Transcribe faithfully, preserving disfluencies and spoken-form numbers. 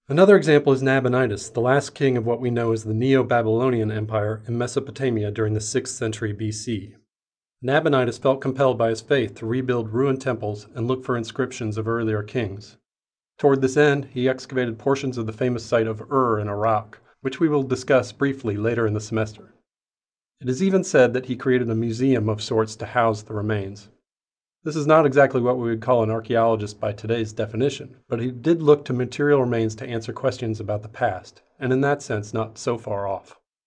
Another example is Nabonidus, the last king of what we know as the Neo-Babylonian Empire in Mesopotamia during the sixth century B C. Nabonidus felt compelled by his faith to rebuild ruined temples and look for inscriptions of earlier kings. Toward this end, he excavated portions of the famous site of Ur in Iraq, which we will discuss briefly later in the semester. It is even said that he created a museum of sorts to house the remains. This is not exactly what we would call an archaeologist by today's definition, but he did look to material remains to answer questions about the past, and in that sense not so far off.